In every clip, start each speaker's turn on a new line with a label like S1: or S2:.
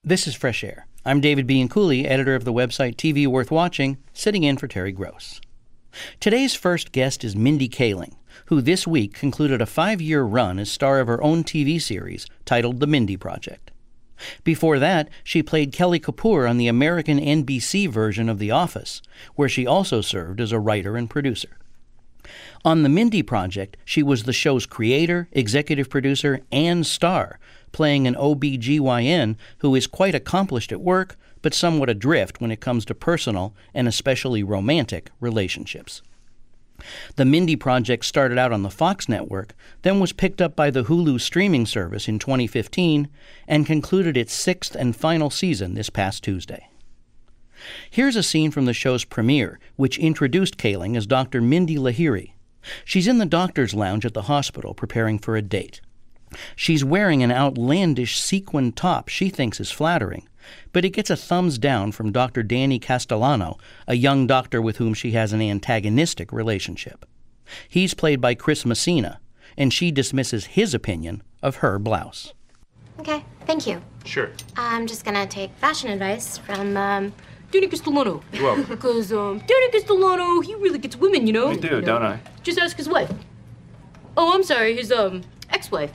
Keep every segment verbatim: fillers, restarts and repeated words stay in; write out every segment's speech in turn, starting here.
S1: This is Fresh Air. I'm David Bianculli, editor of the website T V Worth Watching, sitting in for Terry Gross. Today's first guest is Mindy Kaling, who this week concluded a five-year run as star of her own T V series titled The Mindy Project. Before that, she played Kelly Kapoor on the American N B C version of The Office, where she also served as a writer and producer. On The Mindy Project, she was the show's creator, executive producer, and star, playing an O B G Y N who is quite accomplished at work, but somewhat adrift when it comes to personal and especially romantic relationships. The Mindy Project started out on the Fox network, then was picked up by the Hulu streaming service in twenty fifteen, and concluded its sixth and final season this past Tuesday. Here's a scene from the show's premiere, which introduced Kaling as Doctor Mindy Lahiri. She's in the doctor's lounge at the hospital preparing for a date. She's wearing an outlandish sequin top she thinks is flattering, but it gets a thumbs down from Doctor Danny Castellano, a young doctor with whom she has an antagonistic relationship. He's played by Chris Messina, and she dismisses his opinion of her blouse.
S2: Okay, thank you.
S3: Sure.
S2: I'm just gonna take fashion advice from, um, Danny Castellano.
S3: You're welcome.
S2: Because, um, Danny Castellano, he really gets women, you know?
S3: You do,
S2: you know?
S3: don't I?
S2: Just ask his wife. Oh, I'm sorry, his, um, ex-wife.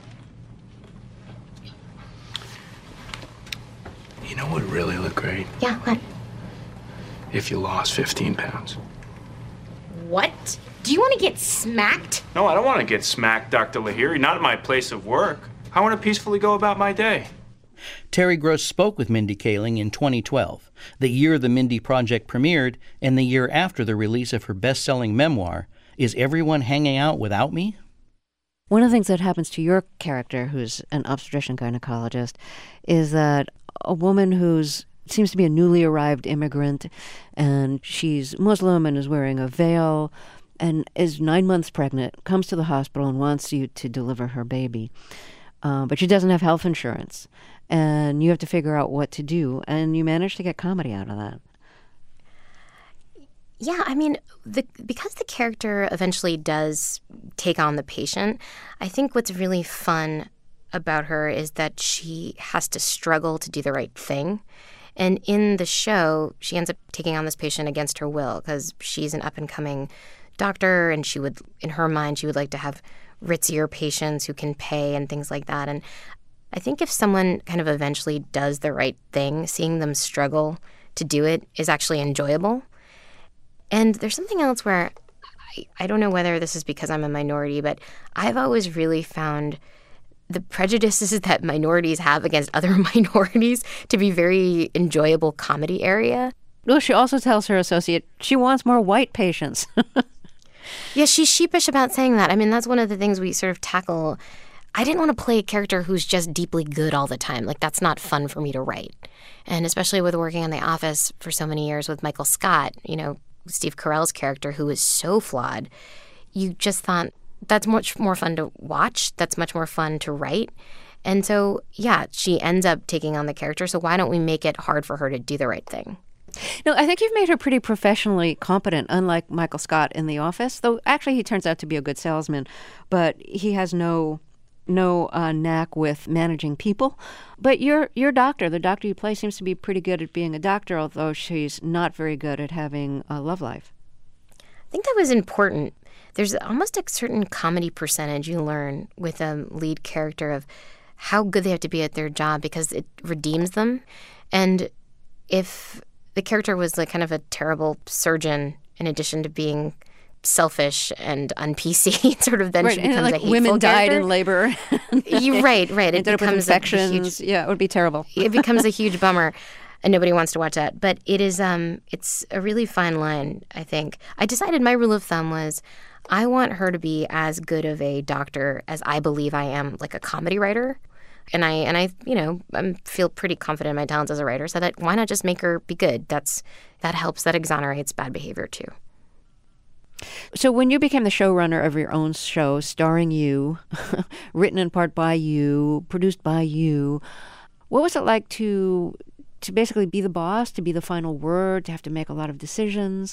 S3: You know what would really look great?
S2: Yeah, what?
S3: If you lost fifteen pounds.
S2: What? Do you want to get smacked?
S3: No, I don't want to get smacked, Doctor Lahiri. Not at my place of work. I want to peacefully go about my day.
S1: Terry Gross spoke with Mindy Kaling in twenty twelve, the year the Mindy Project premiered and the year after the release of her best-selling memoir, Is Everyone Hanging Out Without Me?
S4: One of the things that happens to your character, who's an obstetrician gynecologist, is that a woman who's seems to be a newly arrived immigrant, and she's Muslim and is wearing a veil and is nine months pregnant, comes to the hospital and wants you to deliver her baby. Uh, but she doesn't have health insurance, and you have to figure out what to do, and you manage to get comedy out of that.
S2: Yeah, I mean, the, because the character eventually does take on the patient, I think what's really fun about her is that she has to struggle to do the right thing. And in the show, she ends up taking on this patient against her will because she's an up-and-coming doctor, and she would, in her mind, she would like to have ritzier patients who can pay and things like that. And I think if someone kind of eventually does the right thing, seeing them struggle to do it is actually enjoyable. And there's something else where I, I don't know whether this is because I'm a minority, but I've always really found the prejudices that minorities have against other minorities to be very enjoyable comedy area.
S4: Well, she also tells her associate she wants more white patients.
S2: Yeah, she's sheepish about saying that. I mean, that's one of the things we sort of tackle. I didn't want to play a character who's just deeply good all the time. Like, that's not fun for me to write. And especially with working on The Office for so many years with Michael Scott, you know, Steve Carell's character, who is so flawed, you just thought, that's much more fun to watch. That's much more fun to write. And so, yeah, she ends up taking on the character. So why don't we make it hard for her to do the right thing?
S4: No, I think you've made her pretty professionally competent, unlike Michael Scott in The Office, though actually he turns out to be a good salesman, but he has no no uh, knack with managing people. But your your doctor, the doctor you play, seems to be pretty good at being a doctor, although she's not very good at having a love life.
S2: I think that was important. There's almost a certain comedy percentage you learn with a lead character of how good they have to be at their job because it redeems them. And if the character was like kind of a terrible surgeon in addition to being selfish and un-P C, sort of then
S4: right,
S2: she becomes
S4: like
S2: a hateful
S4: women died
S2: character.
S4: in labor.
S2: You, right, right. It
S4: Ended up with
S2: becomes
S4: infections.
S2: A huge,
S4: yeah, it would be terrible.
S2: It becomes a huge bummer. And nobody wants to watch that. But it is, um, it's a really fine line, I think. I decided my rule of thumb was I want her to be as good of a doctor as I believe I am, like a comedy writer. And I, and I, you know, I feel pretty confident in my talents as a writer. So that why not just make her be good? That's that helps. That exonerates bad behavior too.
S4: So when you became the showrunner of your own show, starring you, written in part by you, produced by you, what was it like to to basically be the boss, to be the final word, to have to make a lot of decisions?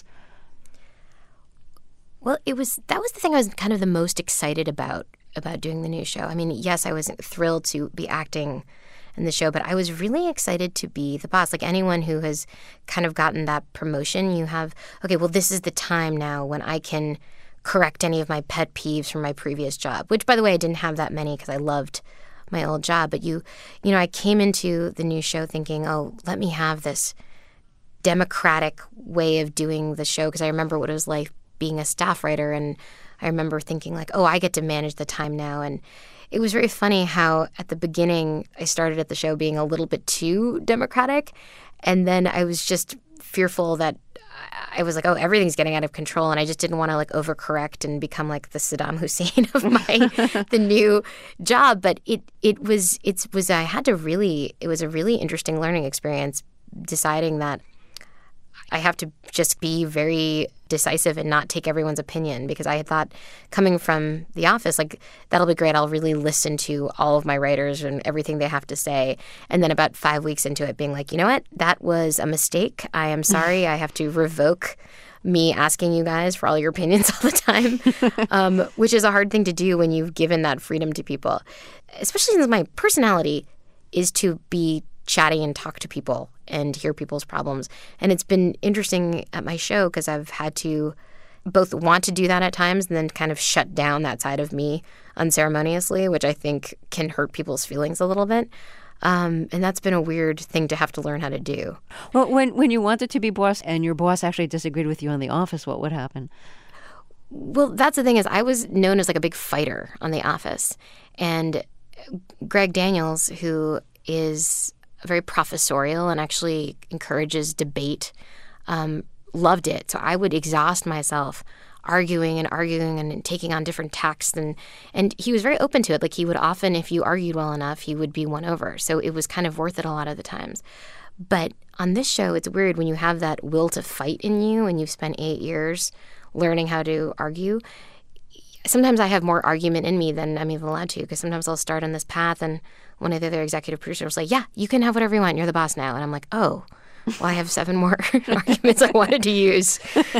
S2: Well, it was that was the thing I was kind of the most excited about about doing the new show. I mean, yes, I was thrilled to be acting in the show. But I was really excited to be the boss. Like anyone who has kind of gotten that promotion, you have, okay, well, this is the time now when I can correct any of my pet peeves from my previous job, which, by the way, I didn't have that many because I loved my old job. But you, you know, I came into the new show thinking, oh, let me have this democratic way of doing the show, because I remember what it was like being a staff writer, and I remember thinking like, oh, I get to manage the time now. And it was very funny how at the beginning I started at the show being a little bit too democratic, and then I was just fearful that I was like, oh, everything's getting out of control, and I just didn't want to like overcorrect and become like the Saddam Hussein of my the new job. But it it was it was I had to really it was a really interesting learning experience, deciding that I have to just be very decisive and not take everyone's opinion, because I had thought, coming from The Office, like, that'll be great. I'll really listen to all of my writers and everything they have to say. And then about five weeks into it being like, you know what? That was a mistake. I am sorry. I have to revoke me asking you guys for all your opinions all the time, um, which is a hard thing to do when you've given that freedom to people, especially since my personality is to be chatty and talk to people and hear people's problems. And it's been interesting at my show because I've had to both want to do that at times and then kind of shut down that side of me unceremoniously, which I think can hurt people's feelings a little bit. Um, and that's been a weird thing to have to learn how to do.
S4: Well, when when you wanted to be boss and your boss actually disagreed with you in the office, what would happen?
S2: Well, that's the thing is I was known as like a big fighter on The Office. And Greg Daniels, who is very professorial and actually encourages debate, um, loved it. So I would exhaust myself arguing and arguing and taking on different texts. And, and he was very open to it. Like he would often, if you argued well enough, he would be won over. So it was kind of worth it a lot of the times. But on this show, it's weird when you have that will to fight in you and you've spent eight years learning how to argue. Sometimes I have more argument in me than I'm even allowed to, because sometimes I'll start on this path and one of the other executive producers will say, yeah, you can have whatever you want. You're the boss now. And I'm like, oh, well, I have seven more arguments I wanted to use.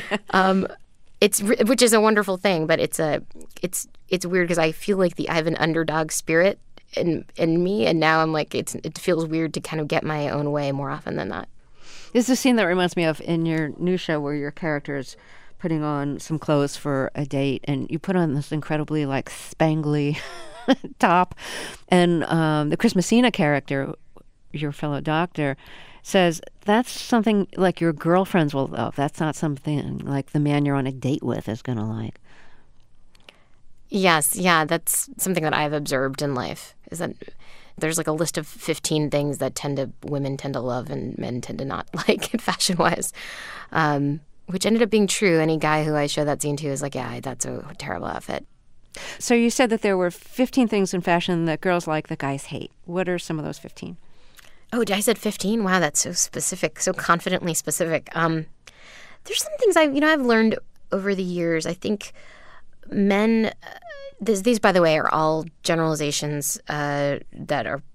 S2: Um, it's which is a wonderful thing, but it's a it's it's weird because I feel like the I have an underdog spirit in in me, and now I'm like it's it feels weird to kind of get my own way more often than not.
S4: There's a scene that reminds me of in your new show where your character's putting on some clothes for a date, and you put on this incredibly like spangly top, and um, the Chris Messina character, your fellow doctor, says that's something like your girlfriends will love. That's not something like the man you're on a date with is going to like.
S2: Yes, yeah, that's something that I've observed in life, is that there's like a list of fifteen things that tend to women tend to love and men tend to not like fashion-wise, um, which ended up being true. Any guy who I show that scene to is like, yeah, that's a terrible outfit.
S4: So you said that there were fifteen things in fashion that girls like that guys hate. What are some of those fifteen?
S2: Oh, I said fifteen? Wow, that's so specific, so confidently specific. Um, there's some things I, you know, I've learned over the years. I think men, uh, this, these, by the way, are all generalizations uh, that are,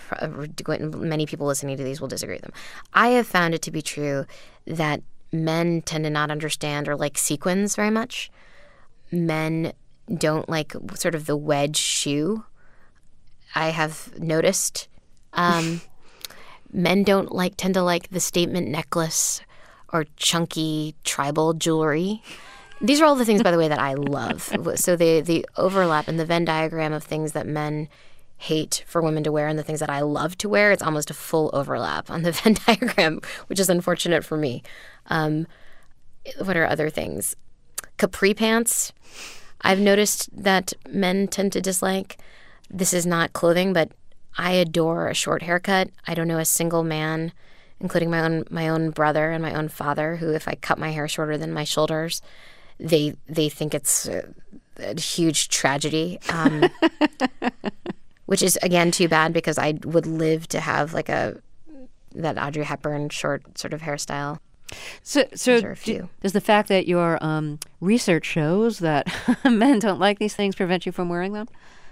S2: many people listening to these will disagree with them. I have found it to be true that men tend to not understand or like sequins very much. Men don't like sort of the wedge shoe, I have noticed. Um, men don't like tend to like the statement necklace or chunky tribal jewelry. These are all the things, by the way, that I love. So the the overlap in the Venn diagram of things that men hate for women to wear and the things that I love to wear, it's almost a full overlap on the Venn diagram, which is unfortunate for me. Um, what are other things? Capri pants. I've noticed that men tend to dislike. This is not clothing, but I adore a short haircut. I don't know a single man, including my own my own brother and my own father, who, if I cut my hair shorter than my shoulders, they they think it's a, a huge tragedy. Um, which is, again, too bad, because I would live to have like a that Audrey Hepburn short sort of hairstyle.
S4: So, so do, does the fact that your um, research shows that men don't like these things prevent you from wearing them?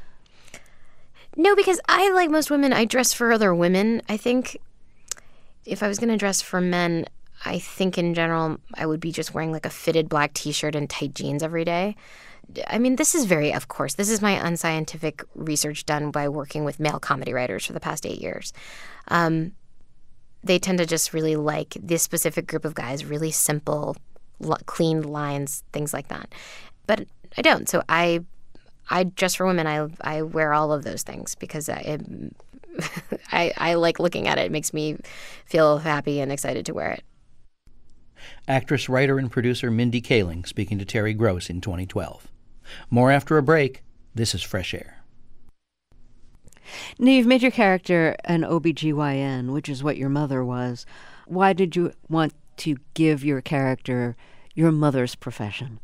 S2: No, because I, like most women, I dress for other women. I think if I was going to dress for men, I think in general I would be just wearing like a fitted black T-shirt and tight jeans every day. I mean, this is very, of course, this is my unscientific research done by working with male comedy writers for the past eight years. Um, they tend to just really like this specific group of guys, really simple, l- clean lines, things like that. But I don't. So I, I dress for women. I I wear all of those things because I, I, I like looking at it. It makes me feel happy and excited to wear it.
S1: Actress, writer, and producer Mindy Kaling speaking to Terry Gross in twenty twelve. More after a break. This is Fresh Air.
S4: Now, you've made your character an O B G Y N, which is what your mother was. Why did you want to give your character your mother's profession?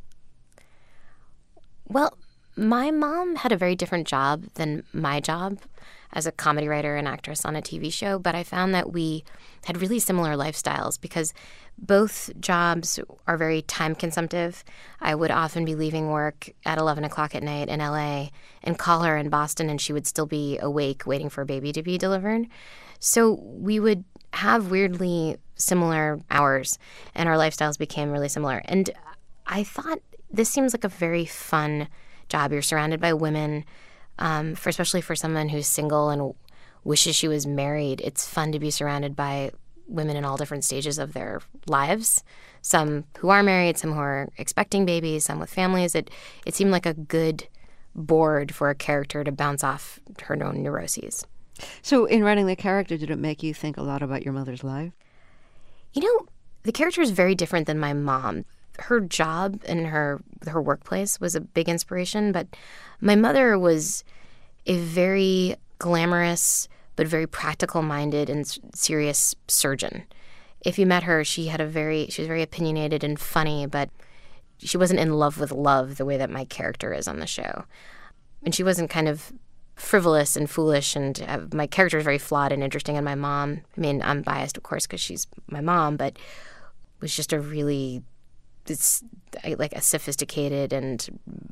S2: Well, my mom had a very different job than my job as a comedy writer and actress on a T V show, but I found that we had really similar lifestyles because both jobs are very time consumptive. I would often be leaving work at eleven o'clock at night in L A and call her in Boston, and she would still be awake waiting for a baby to be delivered. So we would have weirdly similar hours, and our lifestyles became really similar. And I thought this seems like a very fun job. You're surrounded by women, um, for especially for someone who's single and wishes she was married. It's fun to be surrounded by women in all different stages of their lives, some who are married, some who are expecting babies, some with families. It it seemed like a good board for a character to bounce off her own neuroses.
S4: So in writing the character, did it make you think a lot about your mother's life?
S2: You know, the character is very different than my mom. Her job and her her workplace was a big inspiration, but my mother was a very glamorous but very practical-minded and serious surgeon. If you met her, she had a very she was very opinionated and funny, but she wasn't in love with love the way that my character is on the show. And she wasn't kind of frivolous and foolish, and uh, my character is very flawed and interesting. And my mom, I mean, I'm biased, of course, because she's my mom, but was just a really, it's like a sophisticated and,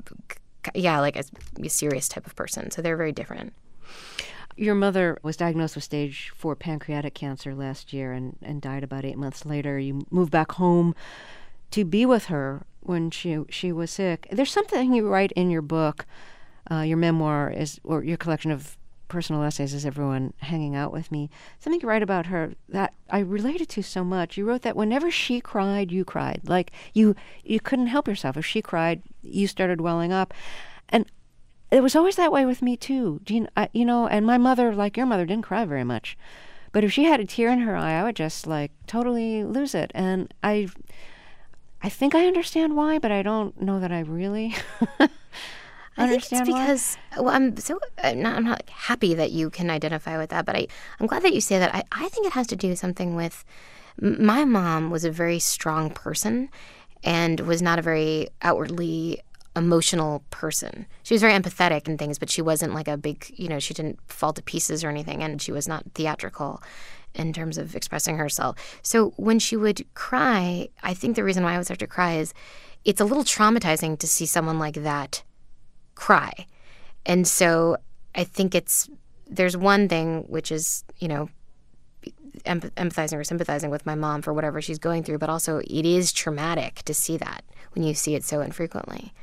S2: yeah, like a, a serious type of person. So they're very different.
S4: Your mother was diagnosed with stage four pancreatic cancer last year and, and died about eight months later. You moved back home to be with her when she she was sick. There's something you write in your book, uh, your memoir, is or your collection of personal essays, Is Everyone Hanging Out With Me? Something you write about her that I related to so much. You wrote that whenever she cried, you cried. Like you you couldn't help yourself. If she cried, you started welling up. And it was always that way with me, too. You know, I, you know, and my mother, like your mother, didn't cry very much. But if she had a tear in her eye, I would just, like, totally lose it. And I I think I understand why, but I don't know that I really
S2: I think
S4: understand
S2: it's because, why. well, I'm so, I'm not, I'm not happy that you can identify with that, but I, I'm glad that you say that. I, I think it has to do something with, my mom was a very strong person and was not a very outwardly emotional person. She was very empathetic and things, but she wasn't like a big, you know, she didn't fall to pieces or anything, and she was not theatrical in terms of expressing herself. So when she would cry, I think the reason why I would start to cry is it's a little traumatizing to see someone like that cry. And so I think it's, there's one thing which is, you know, empathizing or sympathizing with my mom for whatever she's going through, but also it is traumatic to see that when you see it so infrequently.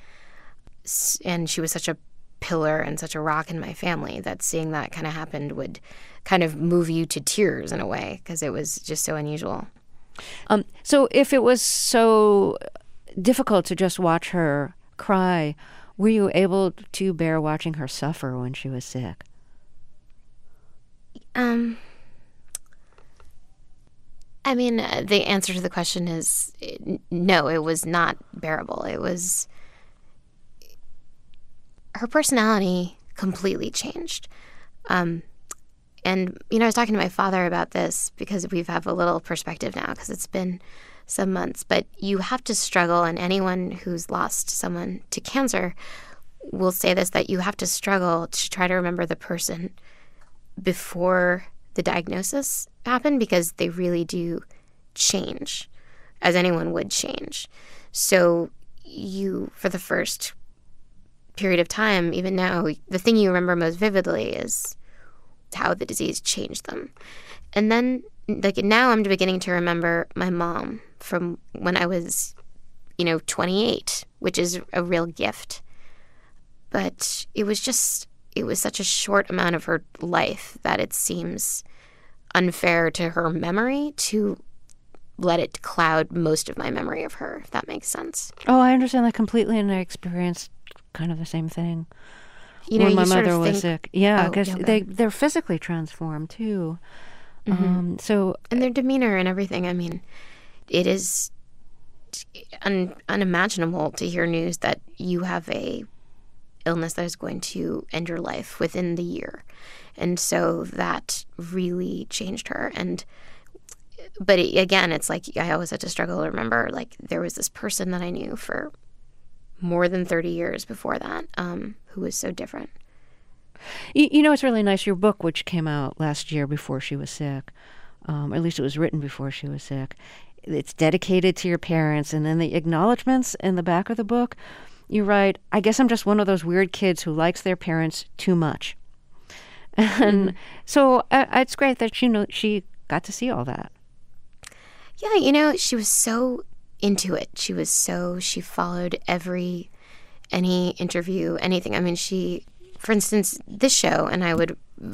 S2: And she was such a pillar and such a rock in my family that seeing that kind of happen would kind of move you to tears in a way, because it was just so unusual.
S4: Um, so if it was so difficult to just watch her cry, were you able to bear watching her suffer when she was sick?
S2: Um, I mean, uh, the answer to the question is no, it was not bearable. It was, her personality completely changed. Um, and, you know, I was talking to my father about this because we have a little perspective now because it's been some months. But you have to struggle, and anyone who's lost someone to cancer will say this, that you have to struggle to try to remember the person before the diagnosis happened, because they really do change, as anyone would change. So you, for the first period of time, even now, the thing you remember most vividly is how the disease changed them. And then, like, now I'm beginning to remember my mom from when I was, you know, twenty-eight, which is a real gift but it was just, it was such a short amount of her life that it seems unfair to her memory to let it cloud most of my memory of her, if that makes sense.
S4: Oh, I understand that completely, and I experienced kind of the same thing
S2: You know,
S4: when my
S2: you sort
S4: mother
S2: of
S4: was
S2: think-
S4: sick. Yeah,
S2: Oh,
S4: because
S2: yeah,
S4: they,
S2: okay.
S4: they're physically transformed, too.
S2: Mm-hmm.
S4: Um, so,
S2: And their demeanor and everything. I mean, it is un- unimaginable to hear news that you have a illness that is going to end your life within the year. And so that really changed her. And but it, again, it's like I always had to struggle to remember, like, there was this person that I knew for more than thirty years before that, um, who was so different.
S4: you, you know, it's really nice. Your book, which came out last year before she was sick, um, or at least it was written before she was sick, it's dedicated to your parents. And then the acknowledgments in the back of the book, you write, I guess I'm just one of those weird kids who likes their parents too much. And so uh, it's great that she know she got to see all that.
S2: Yeah, you know, she was so into it. She was so, she followed every, any interview, anything. I mean, she, for instance, this show, and I would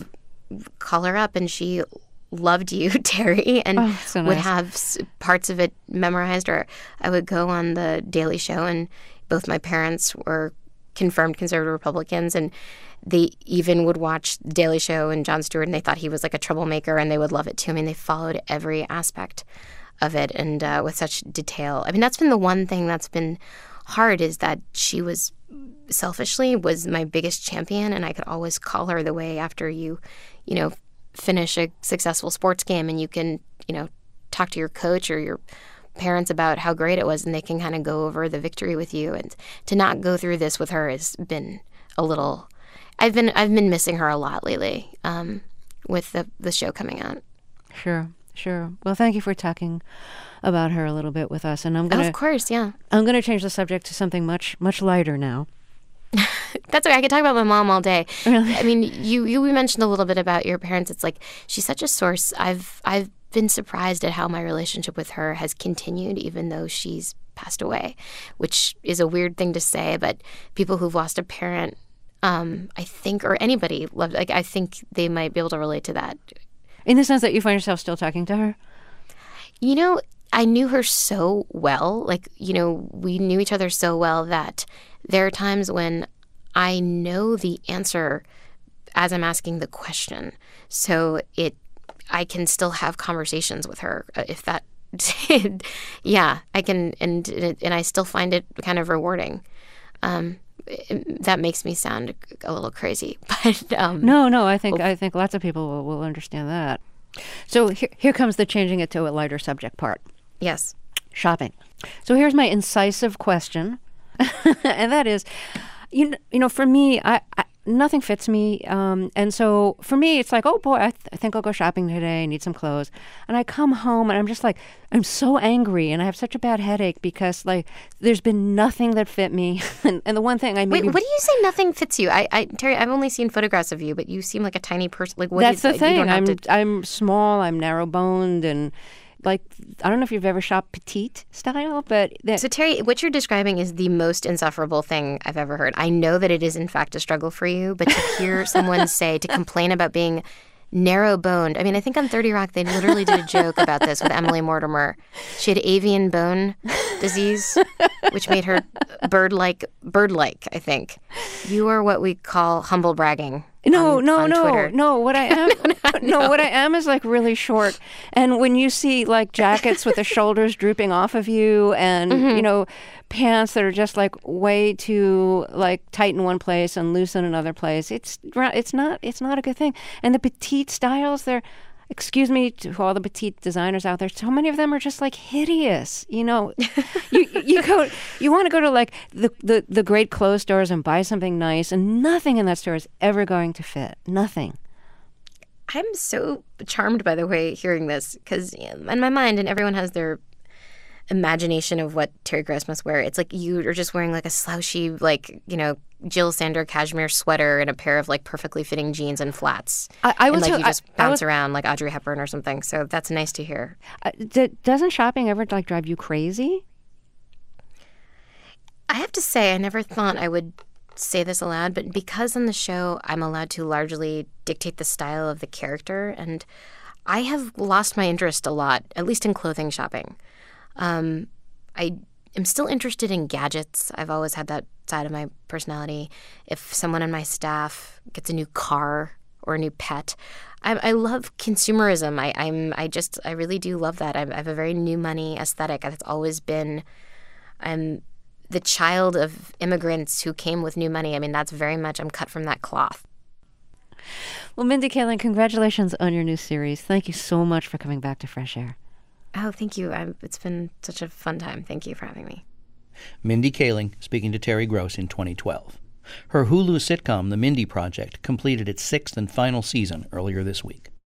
S2: call her up and she loved you, Terry, and
S4: Oh, so
S2: would
S4: nice.
S2: have s- parts of it memorized. Or I would go on the Daily Show, and both my parents were confirmed conservative Republicans, and they even would watch The Daily Show and Jon Stewart, and they thought he was like a troublemaker, and they would love it too. I mean, they followed every aspect of it, and uh, with such detail. I mean, that's been the one thing that's been hard, is that she was selfishly was my biggest champion, and I could always call her the way after you, you know, finish a successful sports game, and you can, you know, talk to your coach or your parents about how great it was, and they can kind of go over the victory with you. And to not go through this with her has been a little. I've been I've been missing her a lot lately, um, with the the show coming out.
S4: Sure, sure. Well, thank you for talking about her a little bit with us. And I'm
S2: Oh,
S4: gonna
S2: of course, yeah.
S4: I'm gonna change the subject to something much much lighter now.
S2: That's okay. I could talk about my mom all day.
S4: Really?
S2: I mean, you you mentioned a little bit about your parents. It's like she's such a source. I've I've been surprised at how my relationship with her has continued, even though she's passed away, which is a weird thing to say. But people who've lost a parent, um, I think, or anybody, love, like I think they might be able to relate to that.
S4: In the sense that you find yourself still talking to her?
S2: You know, I knew her so well. Like, you know, we knew each other so well that there are times when I know the answer as I'm asking the question. So it, I can still have conversations with her uh, if that, yeah, I can, and and I still find it kind of rewarding. Um, it- that makes me sound a little crazy, but um,
S4: No, no. I think I think lots of people will, will understand that. So here, here comes the changing it to a lighter subject part.
S2: yes.
S4: Shopping. So here's my incisive question, and that is, you know, you know, for me, I, I nothing fits me, um, and so for me, it's like, oh boy, I, th- I think I'll go shopping today. I need some clothes, and I come home and I'm just like, I'm so angry, and I have such a bad headache because like there's been nothing that fit me, and, and the one thing I
S2: Wait,
S4: maybe
S2: what do you say? Nothing fits you? I, I, Terry, I've only seen photographs of you, but you seem like a tiny person. Like, what
S4: that's
S2: do you,
S4: the thing.
S2: You don't have
S4: I'm
S2: to,
S4: I'm small. I'm narrow boned, and like I don't know if you've ever shopped petite style, but that
S2: So, Terry, what you're describing is the most insufferable thing I've ever heard. I know that it is, in fact, a struggle for you, but to hear someone say, to complain about being narrow-boned. I mean, I think on thirty Rock, they literally did a joke about this with Emily Mortimer. She had avian bone disease, which made her bird-like, bird-like, I think. You are what we call humble bragging.
S4: No,
S2: on,
S4: no,
S2: on
S4: no,
S2: Twitter.
S4: no. What I am, no, what I am is like really short. And when you see like jackets with the shoulders drooping off of you, and
S2: Mm-hmm.
S4: you know, pants that are just like way too like tight in one place and loose in another place, it's it's not it's not a good thing. And the petite styles, they're. Excuse me to all the petite designers out there. So many of them are just like hideous. You know, you you go, you want to go to like the, the, the great clothes stores and buy something nice, and nothing in that store is ever going to fit. Nothing.
S2: I'm so charmed by the way hearing this, because in my mind, and everyone has their imagination of what Terry Gross must wear. It's like you are just wearing like a slouchy, like, you know, Jill Sander cashmere sweater and a pair of like perfectly fitting jeans and flats.
S4: I, I
S2: and
S4: will
S2: like
S4: tell-
S2: you just
S4: I- I
S2: bounce
S4: will-
S2: around like Audrey Hepburn or something. So that's nice to hear.
S4: Uh, d- doesn't shopping ever like drive you crazy?
S2: I have to say, I never thought I would say this aloud, but because on the show I'm allowed to largely dictate the style of the character, and I have lost my interest a lot, at least in clothing shopping. Um, I am still interested in gadgets. I've always had that side of my personality. If someone on my staff gets a new car or a new pet, I, I love consumerism. I, I'm, I just, I really do love that. I, I have a very new money aesthetic. That's always been, I'm the child of immigrants who came with new money. I mean, that's very much, I'm cut from that cloth.
S4: Well, Mindy Kaling, congratulations on your new series. Thank you so much for coming back to Fresh Air.
S2: Oh, thank you. I'm, it's been such a fun time. Thank you for having me.
S1: Mindy Kaling speaking to Terry Gross in twenty twelve. Her Hulu sitcom, The Mindy Project, completed its sixth and final season earlier this week.